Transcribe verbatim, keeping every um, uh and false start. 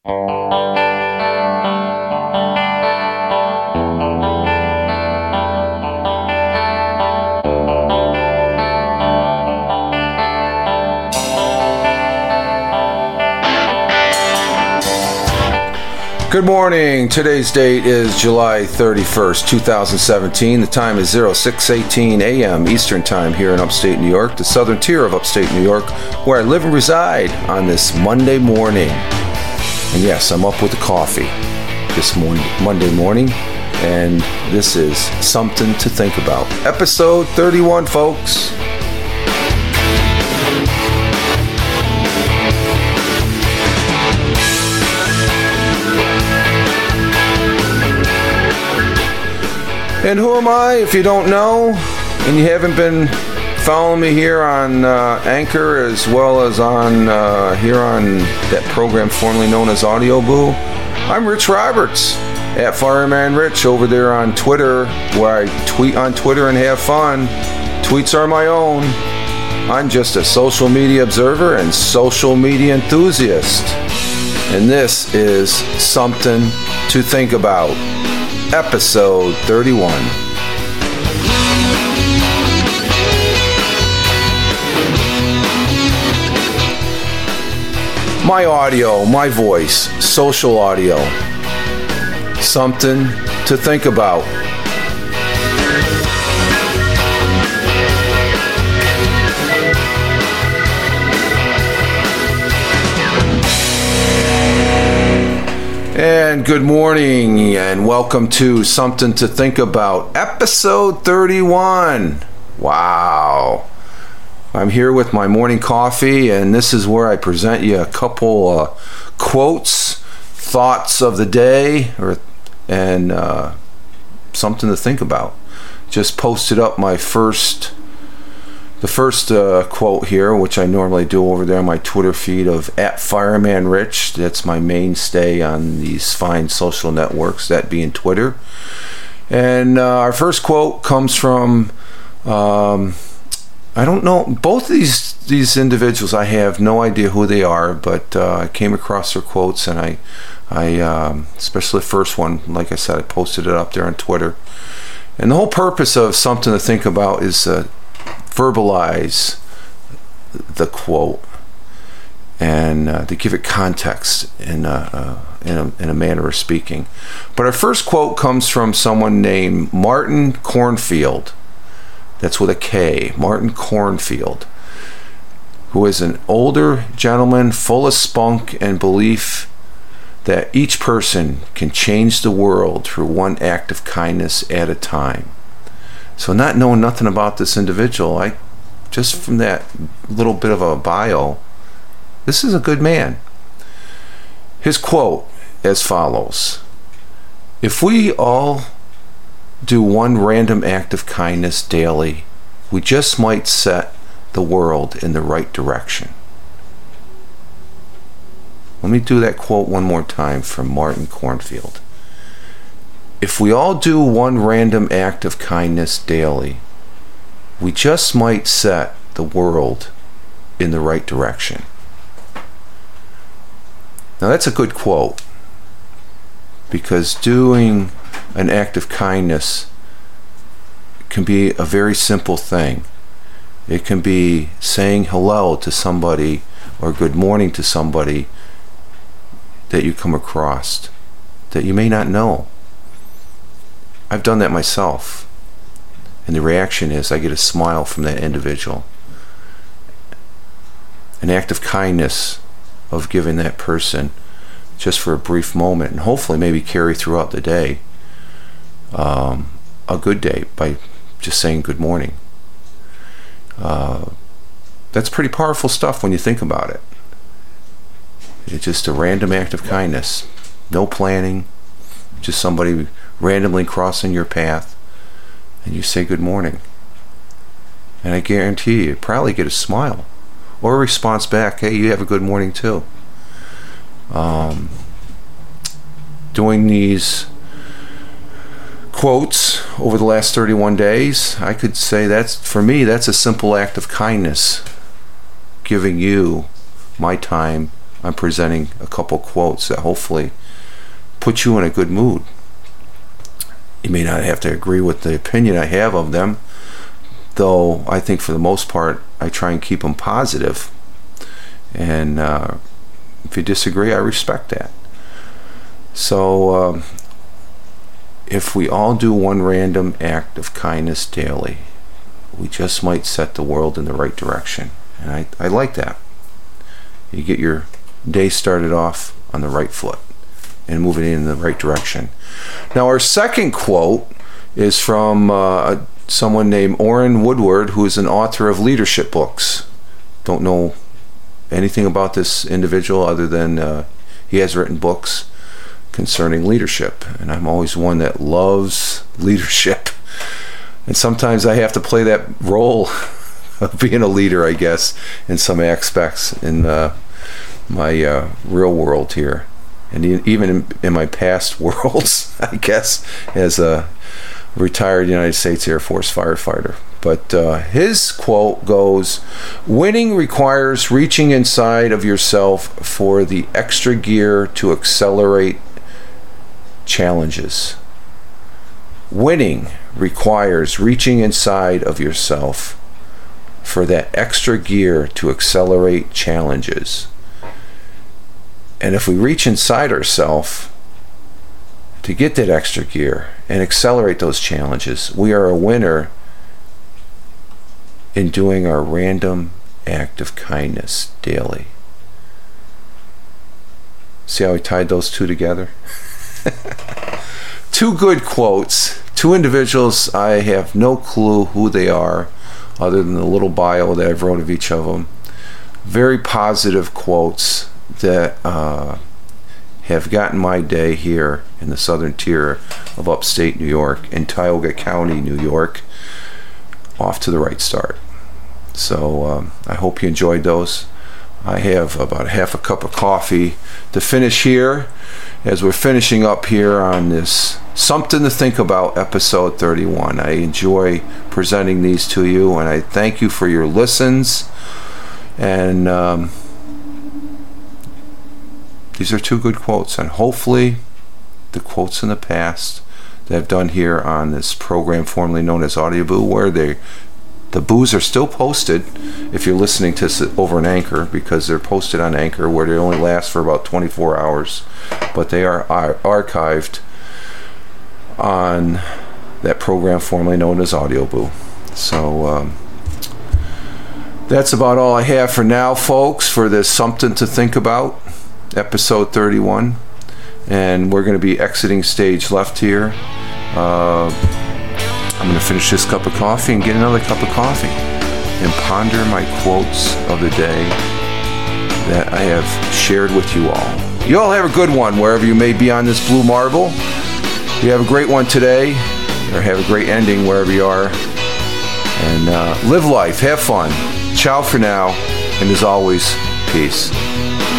Good morning. Today's date is July thirty-first, twenty seventeen. The time is oh six eighteen a.m. Eastern Time here in upstate New York, the southern tier of upstate New York, where I live and reside on this Monday morning. And yes, I'm up with the coffee this morning, Monday morning, and this is Something to Think About. Episode thirty-one, folks. And who am I, if you don't know, and you haven't been following me here on uh, Anchor as well as on uh, here on that program formerly known as Audio Boo? I'm Rich Roberts, at Fireman Rich over there on Twitter, where I tweet on Twitter and have fun. Tweets are my own. I'm just a social media observer and social media enthusiast. And this is Something to Think About. Episode thirty-one. My audio, my voice, social audio. Something to think about. And good morning, and welcome to Something to Think About, episode thirty-one. Wow. I'm here with my morning coffee, and this is where I present you a couple uh, quotes, thoughts of the day, or and uh, something to think about. Just posted up my first, the first uh, quote here, which I normally do over there on my Twitter feed of at Fireman Rich. That's my mainstay on these fine social networks, that being Twitter. And uh, our first quote comes from, um, I don't know, both of these these individuals, I have no idea who they are, but uh, I came across their quotes, and I, I um, especially the first one, like I said, I posted it up there on Twitter. And the whole purpose of Something to Think About is uh, verbalize the quote and uh, to give it context in a, uh, in, a, in a manner of speaking. But our first quote comes from someone named Martin Cornfield. That's with a K, Martin Cornfield, who is an older gentleman full of spunk and belief that each person can change the world through one act of kindness at a time. So not knowing nothing about this individual, I just from that little bit of a bio, this is a good man. His quote as follows: if we all do one random act of kindness daily, we just might set the world in the right direction. Let me do that quote one more time from Martin Cornfield. If we all do one random act of kindness daily, we just might set the world in the right direction. Now that's a good quote, because doing an act of kindness can be a very simple thing. It can be saying hello to somebody or good morning to somebody that you come across that you may not know. I've done that myself, and the reaction is I get a smile from that individual. An act of kindness of giving that person just for a brief moment, and hopefully maybe carry throughout the day um, a good day by just saying good morning. Uh, that's pretty powerful stuff when you think about it. It's just a random act of kindness. No planning, just somebody randomly crossing your path, and you say good morning. And I guarantee you, you probably get a smile or a response back, hey, you have a good morning too. Um, doing these quotes over the last thirty-one days, I could say that's, for me, that's a simple act of kindness, giving you my time I'm presenting a couple quotes that hopefully put you in a good mood. You may not have to agree with the opinion I have of them, though I think for the most part I try and keep them positive. And uh, if you disagree, I respect that. So um, if we all do one random act of kindness daily, we just might set the world in the right direction. And I, I like that. You get your day started off on the right foot and moving in the right direction. Now, our second quote is from uh, someone named Orrin Woodward, who is an author of leadership books. Don't know anything about this individual other than uh, he has written books concerning leadership, and I'm always one that loves leadership. And sometimes I have to play that role of being a leader, I guess, in some aspects in uh, my uh, real world here. And even in, in my past worlds, I guess, as a retired United States Air Force firefighter. But uh, his quote goes, "Winning requires reaching inside of yourself for the extra gear to accelerate challenges." Winning requires reaching inside of yourself for that extra gear to accelerate challenges. And if we reach inside ourselves to get that extra gear and accelerate those challenges, we are a winner in doing our random act of kindness daily. See how I tied those two together? Two good quotes. Two individuals, I have no clue who they are other than the little bio that I've wrote of each of them. Very positive quotes that uh, have gotten my day here in the southern tier of upstate New York, in Tioga County, New York, off to the right start. So um, I hope you enjoyed those. I have about half a cup of coffee to finish here as we're finishing up here on this Something to Think About episode thirty-one. I enjoy presenting these to you, and I thank you for your listens. And um, these are two good quotes, and hopefully the quotes in the past that I've done here on this program formerly known as AudioBoo, where they the boos are still posted if you're listening to this over an Anchor, because they're posted on Anchor where they only last for about twenty-four hours, but they are ar- archived on that program formerly known as AudioBoo. So um, that's about all I have for now, folks, for this Something to Think About episode thirty-one. And we're going to be exiting stage left here. Uh, I'm going to finish this cup of coffee and get another cup of coffee and ponder my quotes of the day that I have shared with you all. You all have a good one wherever you may be on this blue marble. You have a great one today, or have a great ending wherever you are. And uh, live life, have fun. Ciao for now, and as always, peace.